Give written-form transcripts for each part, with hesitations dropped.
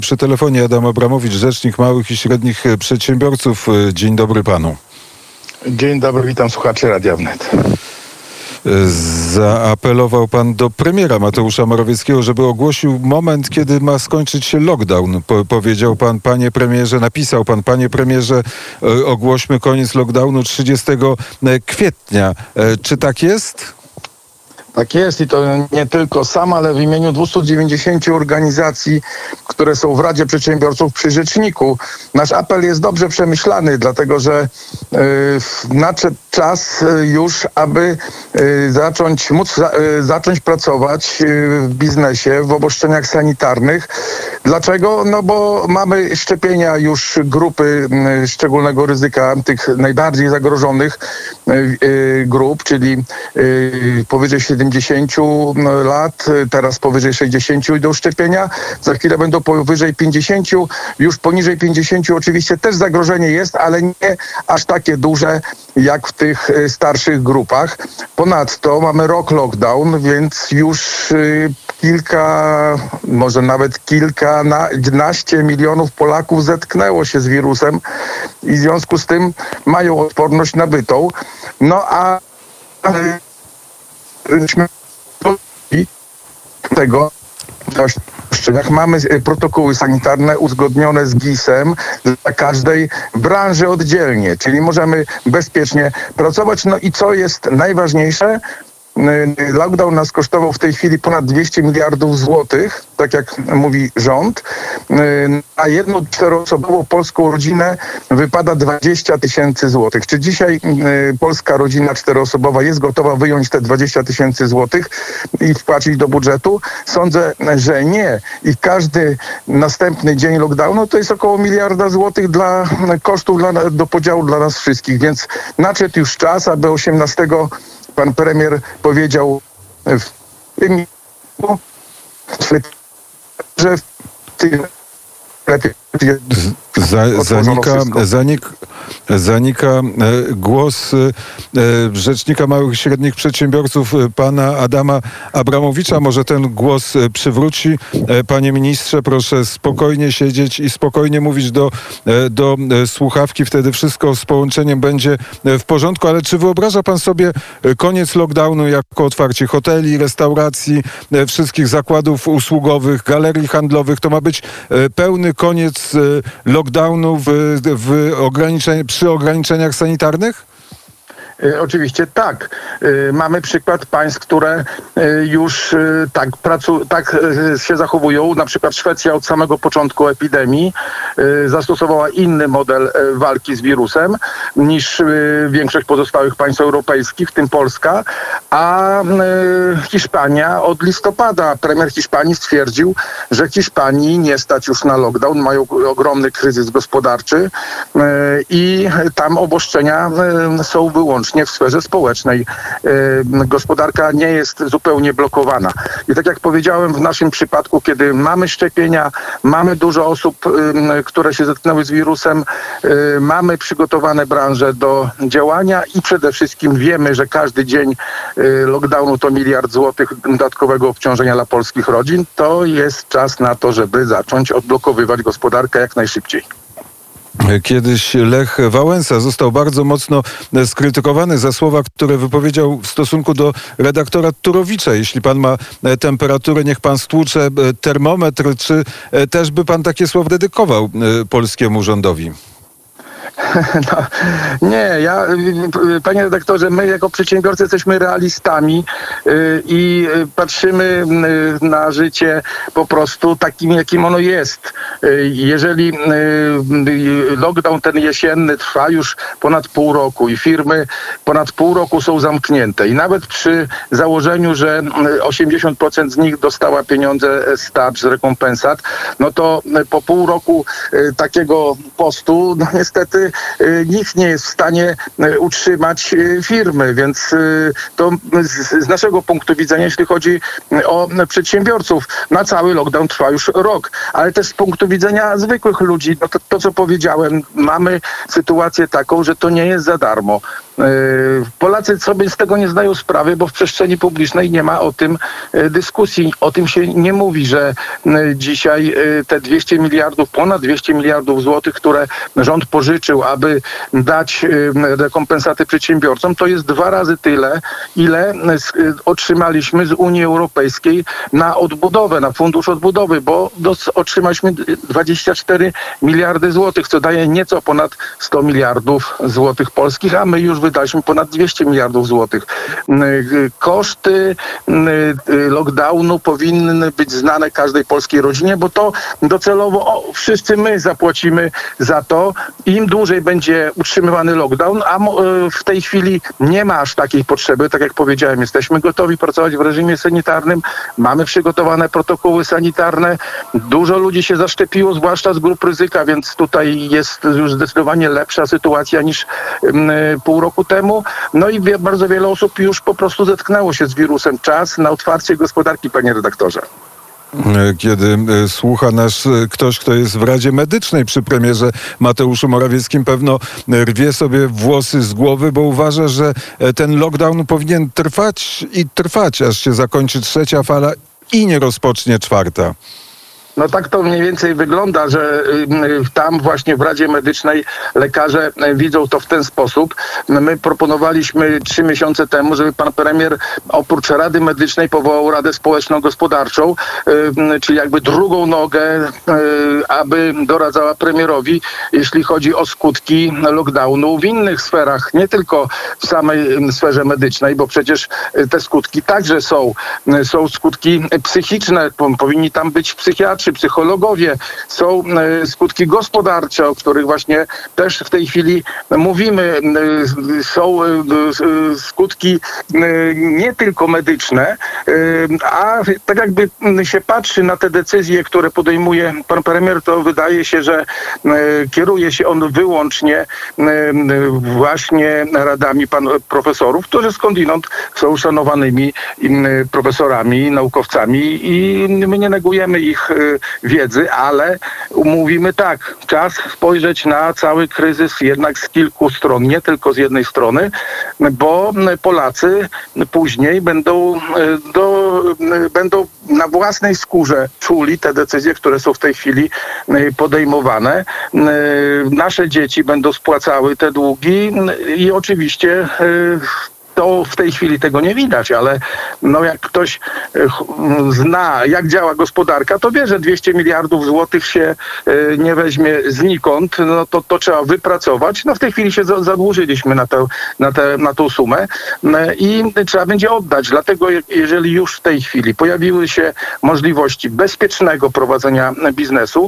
Przy telefonie Adam Abramowicz, rzecznik małych i średnich przedsiębiorców. Dzień dobry panu. Dzień dobry, witam słuchaczy Radia Wnet. Zaapelował pan do premiera Mateusza Morawieckiego, żeby ogłosił moment, kiedy ma skończyć się lockdown. Powiedział pan, panie premierze, napisał pan, panie premierze, ogłośmy koniec lockdownu 30 kwietnia. Czy tak jest? Tak jest i to nie tylko sam, ale w imieniu 290 organizacji, które są w Radzie Przedsiębiorców przy Rzeczniku. Nasz apel jest dobrze przemyślany, dlatego że nadszedł czas już, aby zacząć pracować w biznesie, w obostrzeniach sanitarnych. Dlaczego? No bo mamy szczepienia już grupy szczególnego ryzyka, tych najbardziej zagrożonych grup, czyli powyżej 70 lat, teraz powyżej 60 idą szczepienia, za chwilę będą powyżej 50, już poniżej 50 oczywiście też zagrożenie jest, ale nie aż takie duże jak w tych starszych grupach. Ponadto mamy rok lockdown, więc już może nawet kilkanaście milionów Polaków zetknęło się z wirusem i w związku z tym mają odporność nabytą. No a tego mamy protokoły sanitarne uzgodnione z GIS-em dla każdej branży oddzielnie, czyli możemy bezpiecznie pracować. No i co jest najważniejsze, lockdown nas kosztował w tej chwili ponad 200 miliardów złotych, tak jak mówi rząd. A jedną czteroosobową polską rodzinę wypada 20 tysięcy złotych. Czy dzisiaj polska rodzina czteroosobowa jest gotowa wyjąć te 20 tysięcy złotych i wpłacić do budżetu? Sądzę, że nie. I każdy następny dzień lockdownu to jest około miliarda złotych dla kosztów do podziału dla nas wszystkich. Więc nadszedł już czas, aby 18 pan premier powiedział w tym, że Zanika głos rzecznika małych i średnich przedsiębiorców, pana Adama Abramowicza. Może ten głos przywróci. Panie ministrze, proszę spokojnie siedzieć i spokojnie mówić do słuchawki. Wtedy wszystko z połączeniem będzie w porządku. Ale czy wyobraża pan sobie koniec lockdownu jako otwarcie hoteli, restauracji, wszystkich zakładów usługowych, galerii handlowych? To ma być pełny koniec lockdownu przy ograniczeniach sanitarnych? Oczywiście tak. Mamy przykład państw, które już tak się zachowują. Na przykład Szwecja od samego początku epidemii zastosowała inny model walki z wirusem niż większość pozostałych państw europejskich, w tym Polska. A Hiszpania od listopada, premier Hiszpanii stwierdził, że Hiszpanii nie stać już na lockdown, mają ogromny kryzys gospodarczy i tam obostrzenia są wyłącznie w sferze społecznej. Gospodarka nie jest zupełnie blokowana. I tak jak powiedziałem, w naszym przypadku, kiedy mamy szczepienia, mamy dużo osób, które się zetknęły z wirusem, mamy przygotowane branże do działania i przede wszystkim wiemy, że każdy dzień lockdownu to miliard złotych dodatkowego obciążenia dla polskich rodzin, to jest czas na to, żeby zacząć odblokowywać gospodarkę jak najszybciej. Kiedyś Lech Wałęsa został bardzo mocno skrytykowany za słowa, które wypowiedział w stosunku do redaktora Turowicza. Jeśli pan ma temperaturę, niech pan stłucze termometr, czy też by pan takie słowa dedykował polskiemu rządowi? No, nie, panie redaktorze, my jako przedsiębiorcy jesteśmy realistami i patrzymy na życie po prostu takim, jakim ono jest. Jeżeli lockdown ten jesienny trwa już ponad pół roku i firmy ponad pół roku są zamknięte i nawet przy założeniu, że 80% z nich dostała pieniądze z tarcz, z rekompensat, no to po pół roku takiego postu, no niestety nikt nie jest w stanie utrzymać firmy, więc to z naszego punktu widzenia, jeśli chodzi o przedsiębiorców, na cały lockdown trwa już rok, ale też z punktu widzenia zwykłych ludzi, no to co powiedziałem, mamy sytuację taką, że to nie jest za darmo. Polacy sobie z tego nie zdają sprawy, bo w przestrzeni publicznej nie ma o tym dyskusji. O tym się nie mówi, że dzisiaj te 200 miliardów, ponad 200 miliardów złotych, które rząd pożyczył, aby dać rekompensaty przedsiębiorcom, to jest 2 razy tyle, ile otrzymaliśmy z Unii Europejskiej na odbudowę, na fundusz odbudowy, bo otrzymaliśmy 24 miliardy złotych, co daje nieco ponad 100 miliardów złotych polskich, a my już wydaliśmy ponad 200 miliardów złotych. Koszty lockdownu powinny być znane każdej polskiej rodzinie, bo to docelowo wszyscy my zapłacimy za to. Im dłużej będzie utrzymywany lockdown, a w tej chwili nie ma aż takiej potrzeby, tak jak powiedziałem, jesteśmy gotowi pracować w reżimie sanitarnym, mamy przygotowane protokoły sanitarne, dużo ludzi się zaszczepiło, zwłaszcza z grup ryzyka, więc tutaj jest już zdecydowanie lepsza sytuacja niż pół roku temu. No i bardzo wiele osób już po prostu zetknęło się z wirusem. Czas na otwarcie gospodarki, panie redaktorze. Kiedy słucha nas ktoś, kto jest w Radzie Medycznej przy premierze Mateuszu Morawieckim, pewno rwie sobie włosy z głowy, bo uważa, że ten lockdown powinien trwać i trwać, aż się zakończy 3. fala i nie rozpocznie 4. No tak to mniej więcej wygląda, że tam właśnie w Radzie Medycznej lekarze widzą to w ten sposób. My proponowaliśmy 3 miesiące temu, żeby pan premier oprócz Rady Medycznej powołał Radę Społeczno-Gospodarczą, czyli jakby drugą nogę, aby doradzała premierowi, jeśli chodzi o skutki lockdownu w innych sferach, nie tylko w samej sferze medycznej, bo przecież te skutki także są skutki psychiczne, powinni tam być psychiatrzy, psychologowie, są skutki gospodarcze, o których właśnie też w tej chwili mówimy. Są skutki nie tylko medyczne, a tak jakby się patrzy na te decyzje, które podejmuje pan premier, to wydaje się, że kieruje się on wyłącznie właśnie radami profesorów, którzy skądinąd są szanowanymi profesorami, naukowcami i my nie negujemy ich wiedzy, ale mówimy tak, czas spojrzeć na cały kryzys jednak z kilku stron, nie tylko z jednej strony, bo Polacy później będą na własnej skórze czuli te decyzje, które są w tej chwili podejmowane. Nasze dzieci będą spłacały te długi i oczywiście to w tej chwili tego nie widać, ale no jak ktoś zna, jak działa gospodarka, to wie, że 200 miliardów złotych się nie weźmie znikąd, no to trzeba wypracować. No w tej chwili się zadłużyliśmy na tą sumę i trzeba będzie oddać. Dlatego jeżeli już w tej chwili pojawiły się możliwości bezpiecznego prowadzenia biznesu,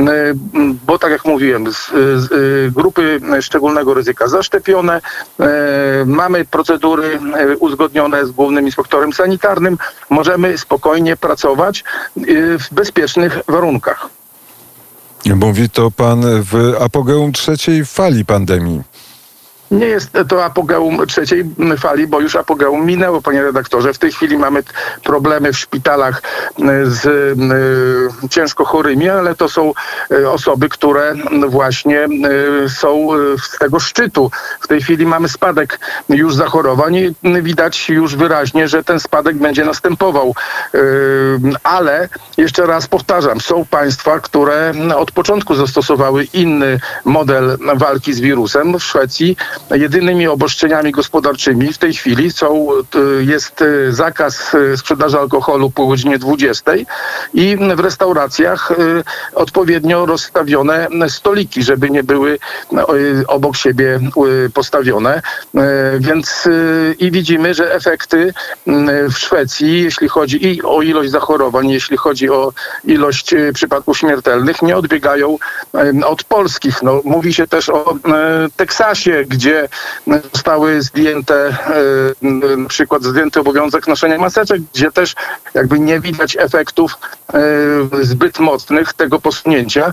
bo tak jak mówiłem, grupy szczególnego ryzyka zaszczepione, mamy procedury uzgodnione z głównym inspektorem sanitarnym, możemy spokojnie pracować w bezpiecznych warunkach. Mówi to pan w apogeum 3. fali pandemii. Nie jest to apogeum 3. fali, bo już apogeum minęło, panie redaktorze. W tej chwili mamy problemy w szpitalach z ciężko chorymi, ale to są osoby, które właśnie są z tego szczytu. W tej chwili mamy spadek już zachorowań i widać już wyraźnie, że ten spadek będzie następował. Ale jeszcze raz powtarzam, są państwa, które od początku zastosowały inny model walki z wirusem. W Szwecji jedynymi obostrzeniami gospodarczymi w tej chwili jest zakaz sprzedaży alkoholu po godzinie 20 i w restauracjach odpowiednio rozstawione stoliki, żeby nie były obok siebie postawione. Więc i widzimy, że efekty w Szwecji, jeśli chodzi i o ilość zachorowań, jeśli chodzi o ilość przypadków śmiertelnych, nie odbiegają od polskich. No, mówi się też o Teksasie, gdzie zostały zdjęte, na przykład zdjęty obowiązek noszenia maseczek, gdzie też jakby nie widać efektów zbyt mocnych tego posunięcia.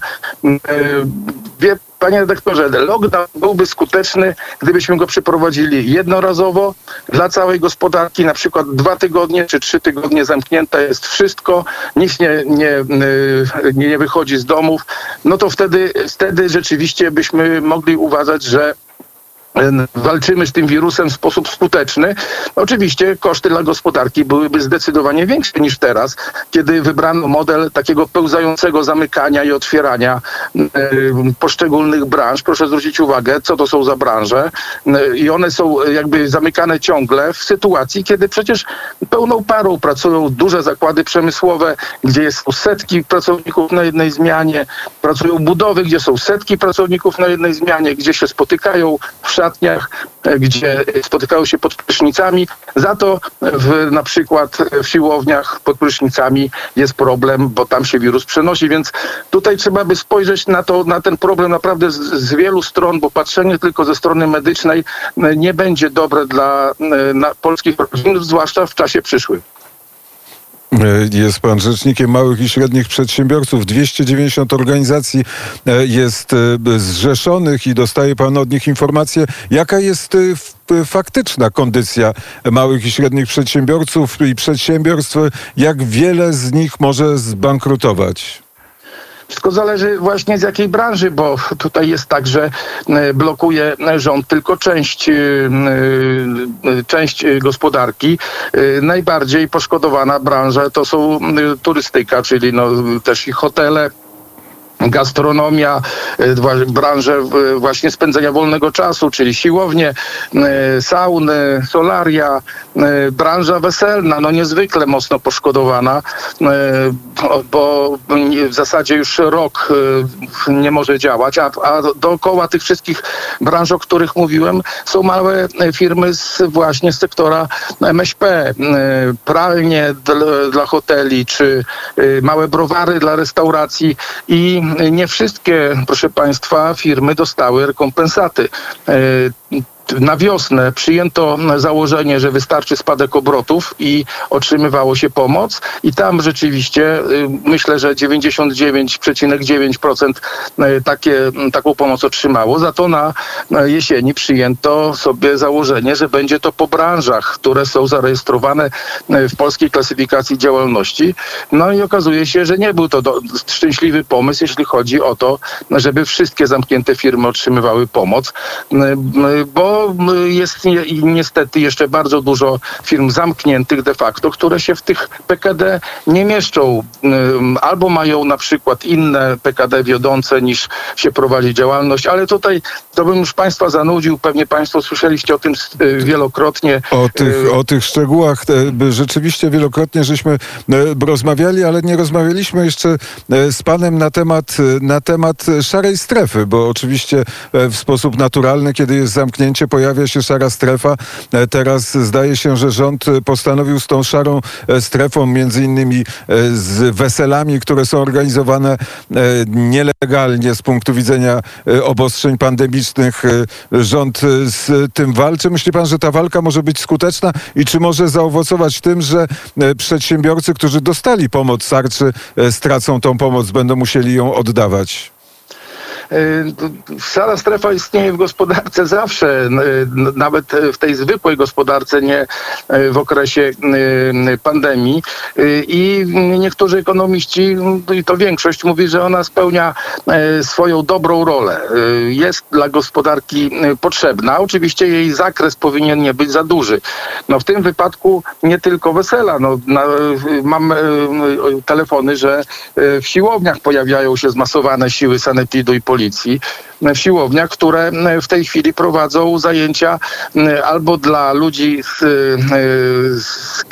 Panie redaktorze, lockdown byłby skuteczny, gdybyśmy go przeprowadzili jednorazowo dla całej gospodarki, na przykład 2 tygodnie czy 3 tygodnie zamknięte jest wszystko, nikt nie wychodzi z domów, no to wtedy rzeczywiście byśmy mogli uważać, że walczymy z tym wirusem w sposób skuteczny, oczywiście koszty dla gospodarki byłyby zdecydowanie większe niż teraz, kiedy wybrano model takiego pełzającego zamykania i otwierania poszczególnych branż. Proszę zwrócić uwagę, co to są za branże i one są jakby zamykane ciągle w sytuacji, kiedy przecież pełną parą pracują duże zakłady przemysłowe, gdzie są setki pracowników na jednej zmianie, pracują budowy, gdzie są setki pracowników na jednej zmianie, gdzie się spotykają w szatniach, gdzie spotykają się pod prysznicami. Za to na przykład w siłowniach pod prysznicami jest problem, bo tam się wirus przenosi, więc tutaj trzeba by spojrzeć na ten problem naprawdę z wielu stron, bo patrzenie tylko ze strony medycznej nie będzie dobre dla polskich rodzin, zwłaszcza w czasie przyszłym. Jest pan rzecznikiem małych i średnich przedsiębiorców. 290 organizacji jest zrzeszonych i dostaje pan od nich informacje. Jaka jest faktyczna kondycja małych i średnich przedsiębiorców i przedsiębiorstw? Jak wiele z nich może zbankrutować? Wszystko zależy właśnie z jakiej branży, bo tutaj jest tak, że blokuje rząd tylko część gospodarki. Najbardziej poszkodowana branża to są turystyka, czyli też i hotele, gastronomia, branże właśnie spędzenia wolnego czasu, czyli siłownie, sauny, solaria, branża weselna, niezwykle mocno poszkodowana, bo w zasadzie już rok nie może działać, a dookoła tych wszystkich branż, o których mówiłem, są małe firmy właśnie z sektora MŚP, pralnie dla hoteli, czy małe browary dla restauracji i nie wszystkie, proszę państwa, firmy dostały rekompensaty. Na wiosnę przyjęto założenie, że wystarczy spadek obrotów i otrzymywało się pomoc i tam rzeczywiście myślę, że 99,9% taką pomoc otrzymało. Za to na jesieni przyjęto sobie założenie, że będzie to po branżach, które są zarejestrowane w polskiej klasyfikacji działalności. I okazuje się, że nie był to szczęśliwy pomysł, jeśli chodzi o to, żeby wszystkie zamknięte firmy otrzymywały pomoc, bo jest niestety jeszcze bardzo dużo firm zamkniętych de facto, które się w tych PKD nie mieszczą. Albo mają na przykład inne PKD wiodące niż się prowadzi działalność, ale tutaj to bym już państwa zanudził. Pewnie państwo słyszeliście o tym wielokrotnie. O tych szczegółach rzeczywiście wielokrotnie żeśmy rozmawiali, ale nie rozmawialiśmy jeszcze z panem na temat szarej strefy, bo oczywiście w sposób naturalny, kiedy jest zamknięcie, pojawia się szara strefa. Teraz zdaje się, że rząd postanowił z tą szarą strefą, między innymi z weselami, które są organizowane nielegalnie z punktu widzenia obostrzeń pandemicznych. Rząd z tym walczy. Myśli pan, że ta walka może być skuteczna i czy może zaowocować tym, że przedsiębiorcy, którzy dostali pomoc z tarczy, stracą tą pomoc, będą musieli ją oddawać? Szara strefa istnieje w gospodarce zawsze, nawet w tej zwykłej gospodarce, nie w okresie pandemii. I niektórzy ekonomiści, i to większość, mówi, że ona spełnia swoją dobrą rolę. Jest dla gospodarki potrzebna. Oczywiście jej zakres powinien nie być za duży. W tym wypadku nie tylko wesela. Mam telefony, że w siłowniach pojawiają się zmasowane siły sanepidu i policji. W siłowniach, które w tej chwili prowadzą zajęcia albo dla ludzi z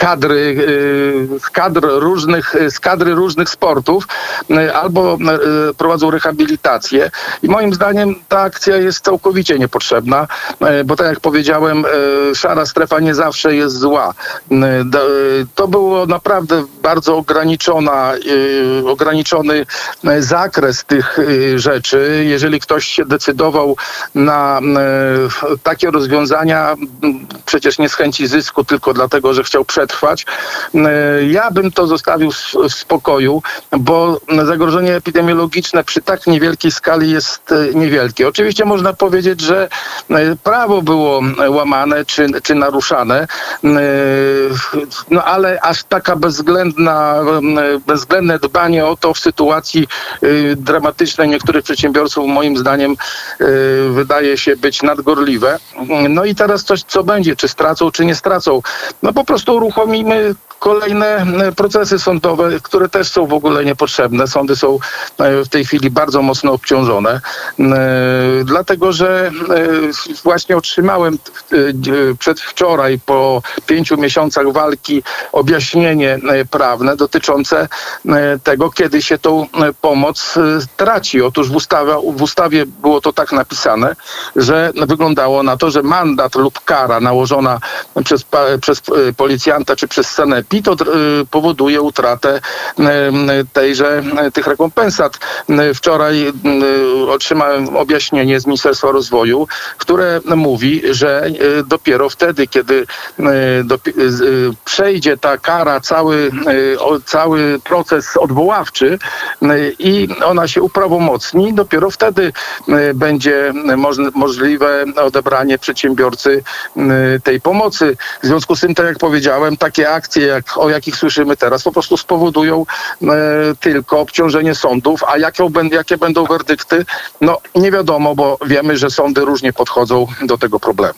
kadry różnych sportów, albo prowadzą rehabilitację. I moim zdaniem ta akcja jest całkowicie niepotrzebna, bo tak jak powiedziałem, szara strefa nie zawsze jest zła. To było naprawdę bardzo ograniczony zakres tych rzeczy. Jeżeli ktoś się decydował na takie rozwiązania, przecież nie z chęci zysku, tylko dlatego, że chciał przetrwać, ja bym to zostawił w spokoju, bo zagrożenie epidemiologiczne przy tak niewielkiej skali jest niewielkie. Oczywiście można powiedzieć, że prawo było łamane czy naruszane, ale aż taka bezwzględne dbanie o to w sytuacji dramatycznej niektórych przedsiębiorców moim zdaniem zdaniem wydaje się być nadgorliwe. No i teraz coś, co będzie, czy stracą, czy nie stracą. No po prostu uruchomimy kolejne procesy sądowe, które też są w ogóle niepotrzebne. Sądy są w tej chwili bardzo mocno obciążone, dlatego że właśnie otrzymałem przedwczoraj po 5 miesiącach walki objaśnienie prawne dotyczące tego, kiedy się tą pomoc traci. Otóż w ustawie było to tak napisane, że wyglądało na to, że mandat lub kara nałożona przez policjanta czy przez sanepid to powoduje utratę tych rekompensat. Wczoraj otrzymałem objaśnienie z Ministerstwa Rozwoju, które mówi, że dopiero wtedy, kiedy przejdzie ta kara, cały proces odwoławczy i ona się uprawomocni, dopiero wtedy będzie możliwe odebranie przedsiębiorcy tej pomocy. W związku z tym, tak jak powiedziałem, takie akcje, o jakich słyszymy teraz, po prostu spowodują tylko obciążenie sądów, a jakie będą werdykty, no nie wiadomo, bo wiemy, że sądy różnie podchodzą do tego problemu.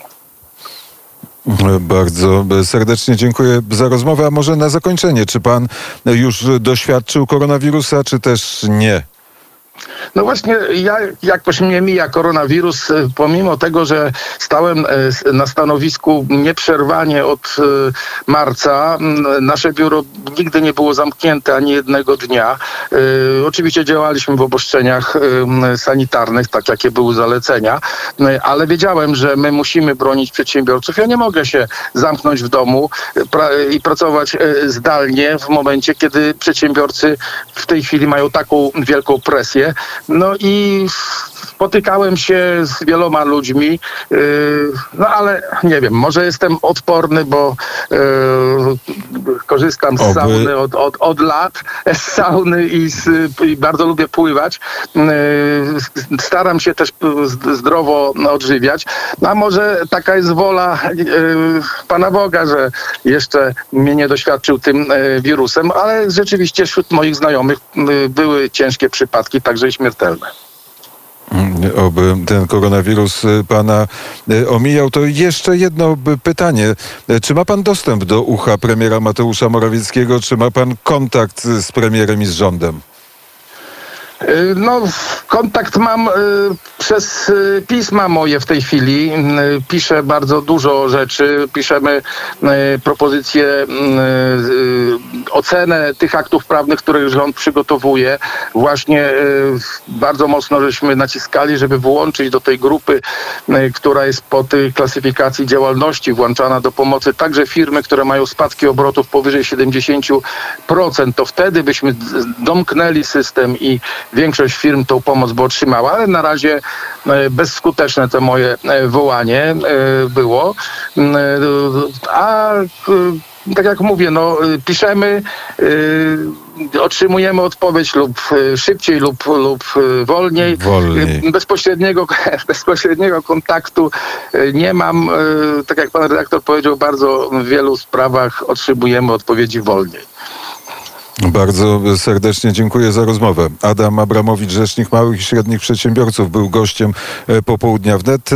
Bardzo serdecznie dziękuję za rozmowę. A może na zakończenie, czy pan już doświadczył koronawirusa, czy też nie? No właśnie, jakoś mnie mija koronawirus, pomimo tego, że stałem na stanowisku nieprzerwanie od marca. Nasze biuro nigdy nie było zamknięte ani jednego dnia. Oczywiście działaliśmy w obostrzeniach sanitarnych, tak jakie były zalecenia, ale wiedziałem, że my musimy bronić przedsiębiorców. Ja nie mogę się zamknąć w domu i pracować zdalnie w momencie, kiedy przedsiębiorcy w tej chwili mają taką wielką presję. No i spotykałem się z wieloma ludźmi, no ale nie wiem, może jestem odporny, bo korzystam z sauny od lat, z sauny i bardzo lubię pływać. Staram się też zdrowo odżywiać. No a może taka jest wola Pana Boga, że jeszcze mnie nie doświadczył tym wirusem, ale rzeczywiście wśród moich znajomych były ciężkie przypadki, także i śmiertelne. Oby ten koronawirus pana omijał. To jeszcze jedno pytanie. Czy ma pan dostęp do ucha premiera Mateusza Morawieckiego? Czy ma pan kontakt z premierem i z rządem? No, kontakt mam przez pisma moje w tej chwili. Piszę bardzo dużo rzeczy. Piszemy propozycje, ocenę tych aktów prawnych, które rząd przygotowuje. Właśnie bardzo mocno żeśmy naciskali, żeby włączyć do tej grupy, która jest po tej klasyfikacji działalności włączana do pomocy także firmy, które mają spadki obrotów powyżej 70%. To wtedy byśmy domknęli system i większość firm tą pomoc by otrzymała, ale na razie bezskuteczne to moje wołanie było. A tak jak mówię, no piszemy, otrzymujemy odpowiedź lub szybciej lub wolniej. Bezpośredniego kontaktu nie mam. Tak jak pan redaktor powiedział, bardzo w wielu sprawach otrzymujemy odpowiedzi wolniej. Bardzo serdecznie dziękuję za rozmowę. Adam Abramowicz, rzecznik małych i średnich przedsiębiorców, był gościem Popołudnia Wnet.